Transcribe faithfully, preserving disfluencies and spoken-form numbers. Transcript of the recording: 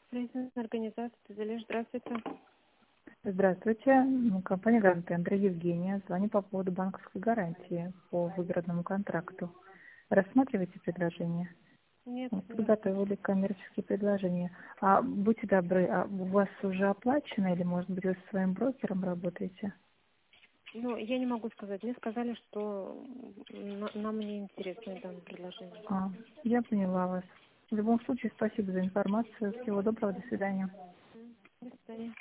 Правительственная организация «Тезалиш». Здравствуйте. Здравствуйте. М, Компания «Гарант Тендер», Евгения. Звоню по поводу банковской гарантии по выгодному контракту. Рассматриваете предложение? Нет, Вот, нет. подготовили коммерческие предложения. А будьте добры, а у вас уже оплачено или, может быть, вы со своим брокером работаете? Ну, я не могу сказать. Мне сказали, что м, нам не интересно данное предложение. А, я поняла вас. В любом случае, спасибо за информацию. Всего доброго, до свидания. До свидания.